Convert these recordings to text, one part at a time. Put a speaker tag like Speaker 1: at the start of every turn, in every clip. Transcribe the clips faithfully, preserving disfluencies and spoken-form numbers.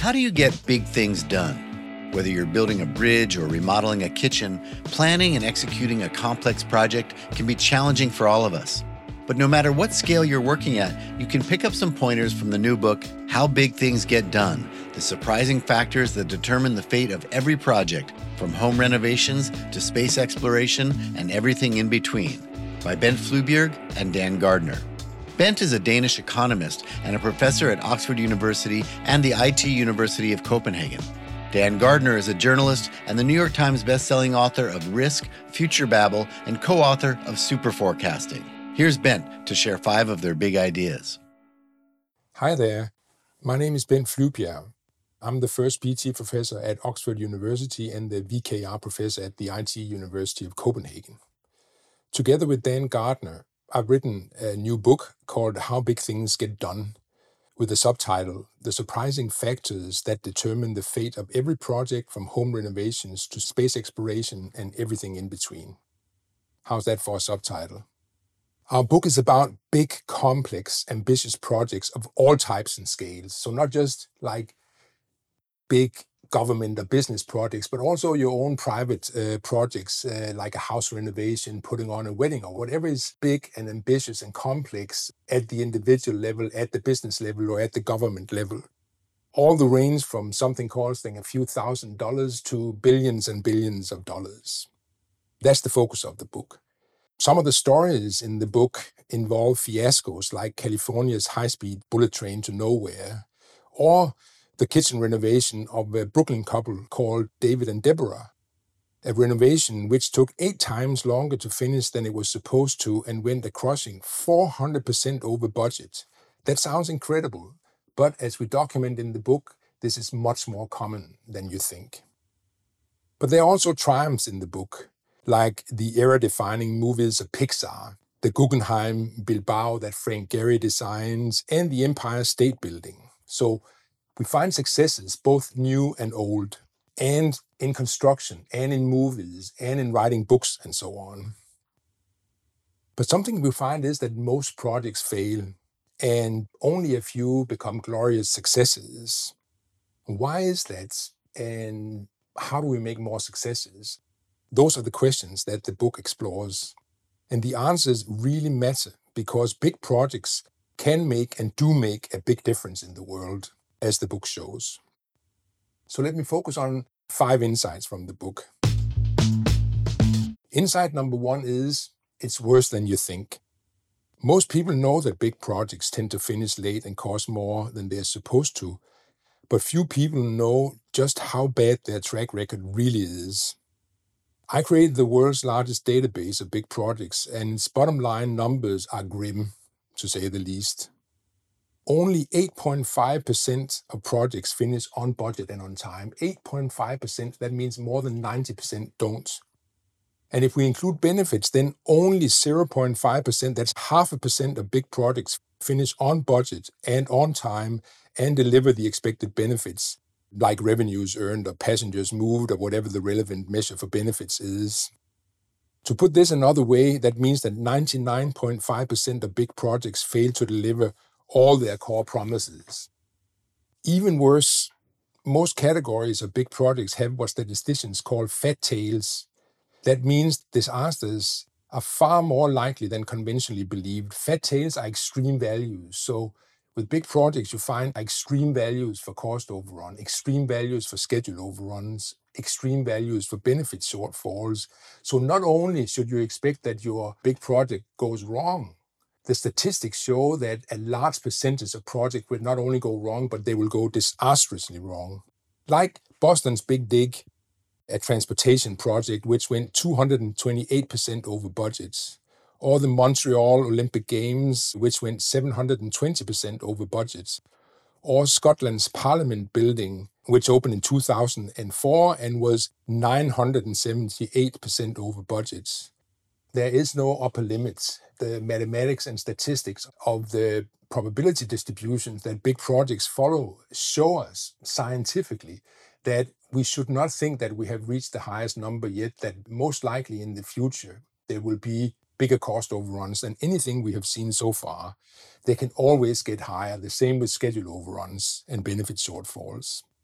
Speaker 1: How do you get big things done? Whether you're building a bridge or remodeling a kitchen, planning and executing a complex project can be challenging for all of us. But no matter what scale you're working at, you can pick up some pointers from the new book, How Big Things Get Done, the surprising factors that determine the fate of every project, from home renovations to space exploration and everything in between, by Bent Flubjerg and Dan Gardner. Bent is a Danish economist and a professor at Oxford University and the I T University of Copenhagen. Dan Gardner is a journalist and the New York Times bestselling author of Risk, Future Babble, and co-author of Super Forecasting. Here's Bent to share five of their big ideas.
Speaker 2: Hi there. My name is Bent Flubjerg. I'm the first P T professor at Oxford University and the V K R professor at the I T University of Copenhagen. Together with Dan Gardner, I've written a new book called How Big Things Get Done, with the subtitle, The Surprising Factors That Determine the Fate of Every Project from Home Renovations to Space Exploration and Everything in Between. How's that for a subtitle? Our book is about big, complex, ambitious projects of all types and scales. So not just like big government or business projects, but also your own private uh, projects, uh, like a house renovation, putting on a wedding, or whatever is big and ambitious and complex at the individual level, at the business level, or at the government level. All the range from something costing a few thousand dollars to billions and billions of dollars. That's the focus of the book. Some of the stories in the book involve fiascos like California's high-speed bullet train to nowhere, or the kitchen renovation of a Brooklyn couple called David and Deborah, a renovation which took eight times longer to finish than it was supposed to and went a crushing four hundred percent over budget. That sounds incredible, but as we document in the book, this is much more common than you think. But there are also triumphs in the book, like the era-defining movies of Pixar, the Guggenheim Bilbao that Frank Gehry designs, and the Empire State Building. So we find successes, both new and old, and in construction, and in movies, and in writing books, and so on. But something we find is that most projects fail, and only a few become glorious successes. Why is that? And how do we make more successes? Those are the questions that the book explores. And the answers really matter, because big projects can make and do make a big difference in the world, as the book shows. So let me focus on five insights from the book. Insight number one is, it's worse than you think. Most people know that big projects tend to finish late and cost more than they're supposed to, but few people know just how bad their track record really is. I created the world's largest database of big projects, and its bottom line numbers are grim, to say the least. Only eight point five percent of projects finish on budget and on time. eight point five percent, that means more than ninety percent don't. And if we include benefits, then only zero point five percent, that's half a percent of big projects finish on budget and on time and deliver the expected benefits, like revenues earned or passengers moved or whatever the relevant measure for benefits is. To put this another way, that means that ninety-nine point five percent of big projects fail to deliver all their core promises. Even worse, most categories of big projects have what statisticians call fat tails. That means disasters are far more likely than conventionally believed. Fat tails are extreme values. So with big projects, you find extreme values for cost overrun, extreme values for schedule overruns, extreme values for benefit shortfalls. So not only should you expect that your big project goes wrong, the statistics show that a large percentage of projects will not only go wrong, but they will go disastrously wrong. Like Boston's Big Dig, a transportation project which went two hundred twenty-eight percent over budget, or the Montreal Olympic Games, which went seven hundred twenty percent over budget, or Scotland's Parliament building, which opened in two thousand four and was nine hundred seventy-eight percent over budget. There is no upper limit. The mathematics and statistics of the probability distributions that big projects follow show us scientifically that we should not think that we have reached the highest number yet, that most likely in the future there will be bigger cost overruns than anything we have seen so far. They can always get higher, the same with schedule overruns and benefit shortfalls.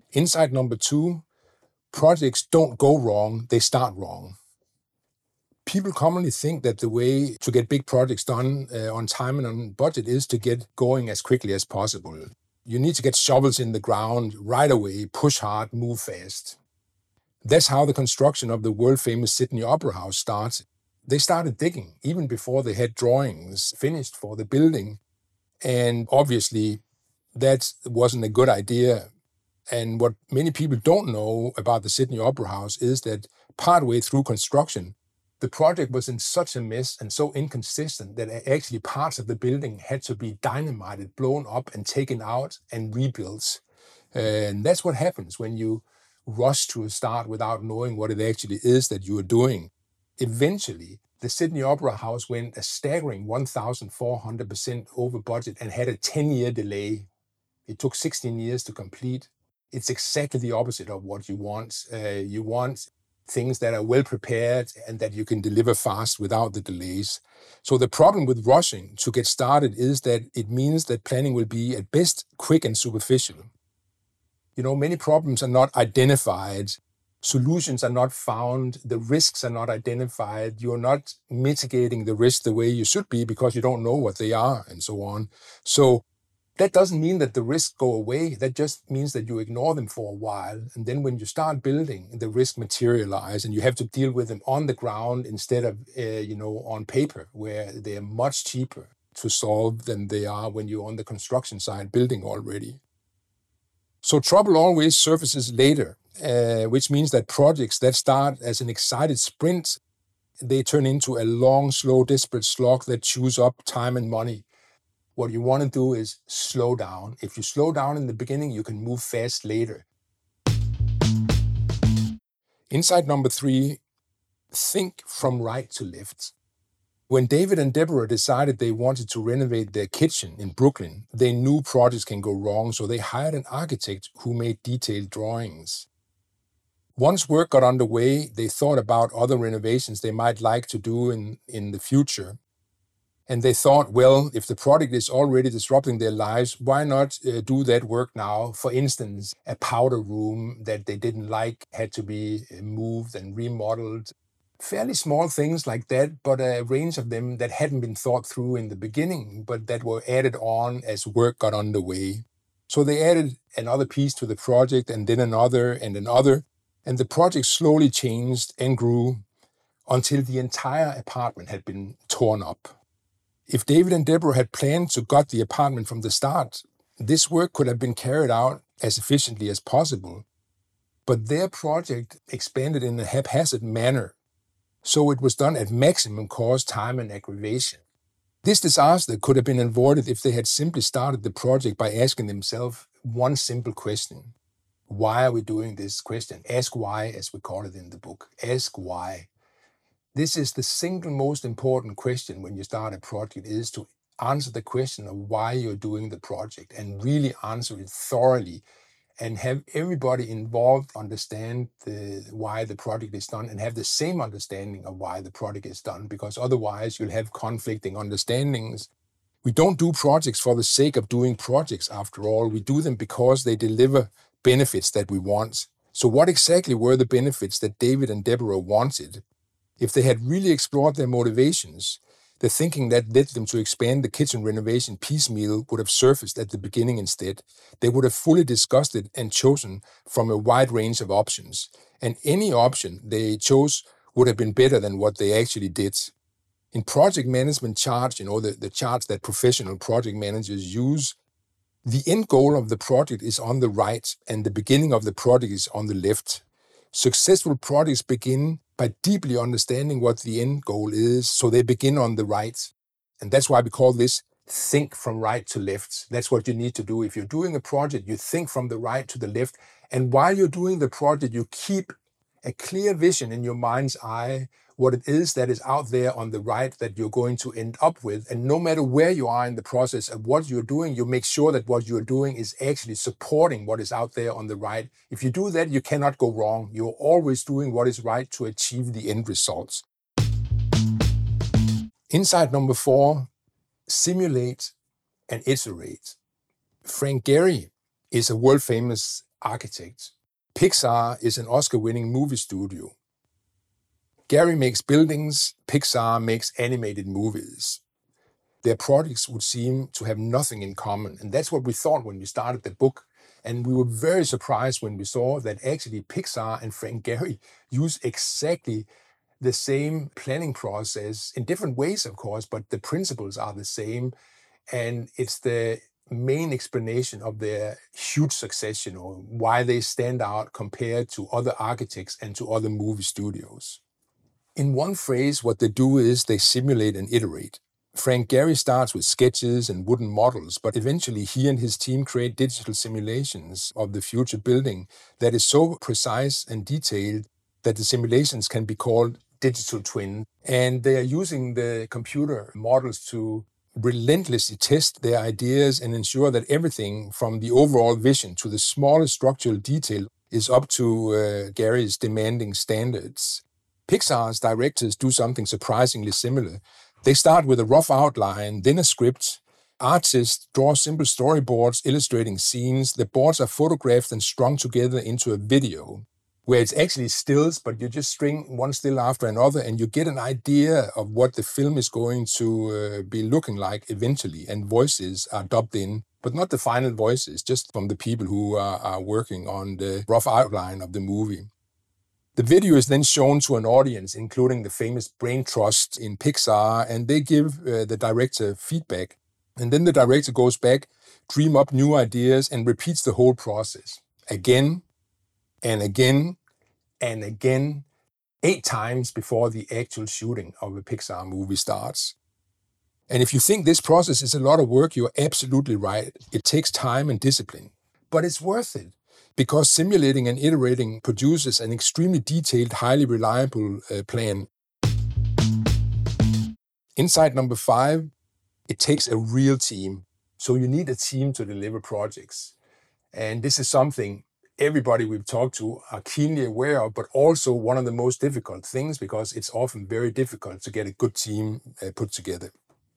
Speaker 2: Insight number two, projects don't go wrong, they start wrong. People commonly think that the way to get big projects done uh, on time and on budget is to get going as quickly as possible. You need to get shovels in the ground right away, push hard, move fast. That's how the construction of the world-famous Sydney Opera House started. They started digging even before they had drawings finished for the building. And obviously, that wasn't a good idea. And what many people don't know about the Sydney Opera House is that partway through construction, the project was in such a mess and so inconsistent that actually parts of the building had to be dynamited, blown up and taken out and rebuilt. And that's what happens when you rush to a start without knowing what it actually is that you are doing. Eventually, the Sydney Opera House went a staggering one thousand four hundred percent over budget and had a ten-year delay. It took sixteen years to complete. It's exactly the opposite of what you want. Uh, you want things that are well prepared and that you can deliver fast without the delays. So the problem with rushing to get started is that it means that planning will be at best quick and superficial. You know, many problems are not identified. Solutions are not found. The risks are not identified. You're not mitigating the risk the way you should be because you don't know what they are and so on. So that doesn't mean that the risks go away. That just means that you ignore them for a while. And then when you start building, the risk materialize and you have to deal with them on the ground instead of, uh, you know, on paper, where they're much cheaper to solve than they are when you're on the construction side building already. So trouble always surfaces later, uh, which means that projects that start as an excited sprint, they turn into a long, slow, desperate slog that chews up time and money. What you want to do is slow down. If you slow down in the beginning, you can move fast later. Insight number three, think from right to left. When David and Deborah decided they wanted to renovate their kitchen in Brooklyn, they knew projects can go wrong, so they hired an architect who made detailed drawings. Once work got underway, they thought about other renovations they might like to do in, in the future. And they thought, well, if the project is already disrupting their lives, why not uh, do that work now? For instance, a powder room that they didn't like had to be moved and remodeled. Fairly small things like that, but a range of them that hadn't been thought through in the beginning, but that were added on as work got underway. So they added another piece to the project and then another and another, and the project slowly changed and grew until the entire apartment had been torn up. If David and Deborah had planned to gut the apartment from the start, this work could have been carried out as efficiently as possible. But their project expanded in a haphazard manner, so it was done at maximum cost, time, and aggravation. This disaster could have been avoided if they had simply started the project by asking themselves one simple question. Why are we doing this question? Ask why, as we call it in the book. Ask why. This is the single most important question when you start a project, is to answer the question of why you're doing the project and really answer it thoroughly and have everybody involved understand the, why the project is done and have the same understanding of why the project is done, because otherwise you'll have conflicting understandings. We don't do projects for the sake of doing projects after all. We do them because they deliver benefits that we want. So what exactly were the benefits that David and Deborah wanted? If they had really explored their motivations, the thinking that led them to expand the kitchen renovation piecemeal would have surfaced at the beginning instead. They would have fully discussed it and chosen from a wide range of options. And any option they chose would have been better than what they actually did. In project management charts, you know, the, the charts that professional project managers use, the end goal of the project is on the right and the beginning of the project is on the left. Successful projects begin by deeply understanding what the end goal is, so they begin on the right. And that's why we call this think from right to left. That's what you need to do. If you're doing a project, you think from the right to the left. And while you're doing the project, you keep a clear vision in your mind's eye, what it is that is out there on the right that you're going to end up with. And no matter where you are in the process of what you're doing, you make sure that what you're doing is actually supporting what is out there on the right. If you do that, you cannot go wrong. You're always doing what is right to achieve the end results. Insight number four, simulate and iterate. Frank Gehry is a world-famous architect. Pixar is an Oscar-winning movie studio. Gary makes buildings, Pixar makes animated movies. Their projects would seem to have nothing in common, and that's what we thought when we started the book. And we were very surprised when we saw that actually Pixar and Frank Gehry use exactly the same planning process in different ways, of course, but the principles are the same. And it's the main explanation of their huge success, you know, why they stand out compared to other architects and to other movie studios. In one phrase, what they do is they simulate and iterate. Frank Gehry starts with sketches and wooden models, but eventually he and his team create digital simulations of the future building that is so precise and detailed that the simulations can be called digital twin. And they are using the computer models to relentlessly test their ideas and ensure that everything from the overall vision to the smallest structural detail is up to uh, Gary's demanding standards. Pixar's directors do something surprisingly similar. They start with a rough outline, then a script. Artists draw simple storyboards illustrating scenes. The boards are photographed and strung together into a video, where it's actually stills, but you just string one still after another, and you get an idea of what the film is going to uh, be looking like eventually, and voices are dubbed in, but not the final voices, just from the people who are, are working on the rough outline of the movie. The video is then shown to an audience, including the famous brain trust in Pixar, and they give uh, the director feedback. And then the director goes back, dream up new ideas, and repeats the whole process again and again and again, eight times before the actual shooting of a Pixar movie starts. And if you think this process is a lot of work, you're absolutely right. It takes time and discipline, but it's worth it, because simulating and iterating produces an extremely detailed, highly reliable uh, plan. Insight number five, it takes a real team. So you need a team to deliver projects. And this is something everybody we've talked to are keenly aware of, but also one of the most difficult things, because it's often very difficult to get a good team uh, put together.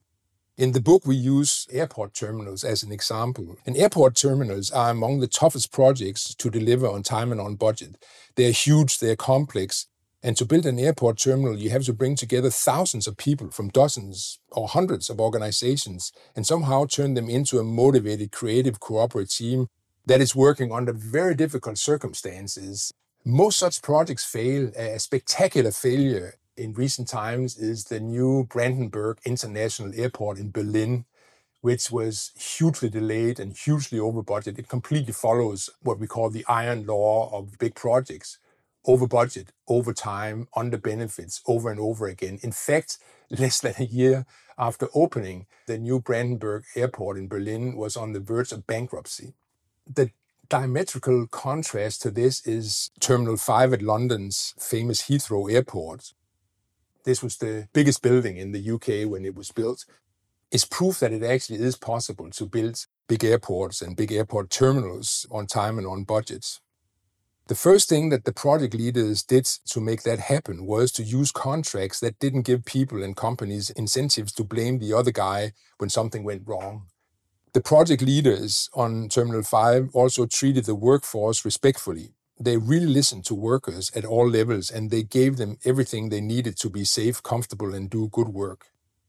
Speaker 2: In the book, we use airport terminals as an example. And airport terminals are among the toughest projects to deliver on time and on budget. They're huge, they're complex. And to build an airport terminal, you have to bring together thousands of people from dozens or hundreds of organizations and somehow turn them into a motivated, creative, cooperative team that is working under very difficult circumstances. Most such projects fail. A spectacular failure in recent times is the new Brandenburg International Airport in Berlin, which was hugely delayed and hugely over budget. It completely follows what we call the iron law of big projects. Over budget, over time, under benefits, over and over again. In fact, less than a year after opening, the new Brandenburg Airport in Berlin was on the verge of bankruptcy. The diametrical contrast to this is Terminal five at London's famous Heathrow Airport. This was the biggest building in the U K when it was built. It's proof that it actually is possible to build big airports and big airport terminals on time and on budget. The first thing that the project leaders did to make that happen was to use contracts that didn't give people and companies incentives to blame the other guy when something went wrong. The project leaders on Terminal five also treated the workforce respectfully. They really listened to workers at all levels, and they gave them everything they needed to be safe, comfortable, and do good work.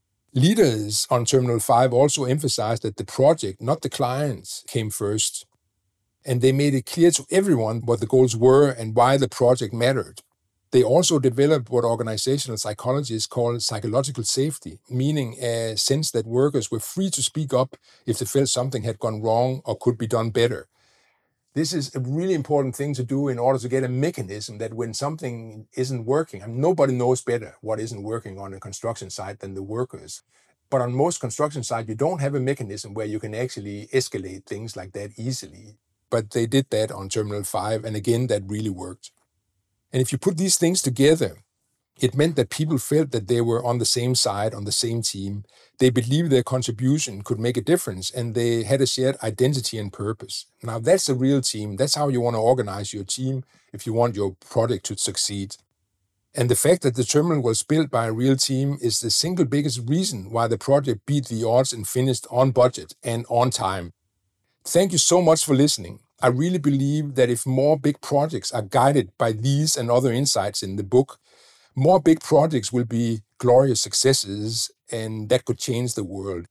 Speaker 2: Leaders on Terminal five also emphasized that the project, not the clients, came first. And they made it clear to everyone what the goals were and why the project mattered. They also developed what organizational psychologists call psychological safety, meaning a sense that workers were free to speak up if they felt something had gone wrong or could be done better. This is a really important thing to do in order to get a mechanism that when something isn't working, and nobody knows better what isn't working on a construction site than the workers. But on most construction sites, you don't have a mechanism where you can actually escalate things like that easily. But they did that on Terminal five, and again, that really worked. And if you put these things together, it meant that people felt that they were on the same side, on the same team. They believed their contribution could make a difference, and they had a shared identity and purpose. Now, that's a real team. That's how you want to organize your team if you want your project to succeed. And the fact that the terminal was built by a real team is the single biggest reason why the project beat the odds and finished on budget and on time. Thank you so much for listening. I really believe that if more big projects are guided by these and other insights in the book, more big projects will be glorious successes, and that could change the world.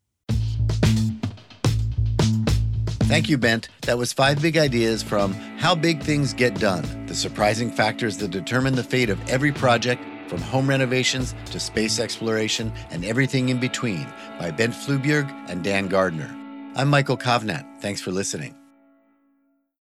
Speaker 1: Thank you, Bent. That was five big ideas from How Big Things Get Done, the surprising factors that determine the fate of every project, from home renovations to space exploration and everything in between, by Bent Flyvbjerg and Dan Gardner. I'm Michael Kovnat. Thanks for listening.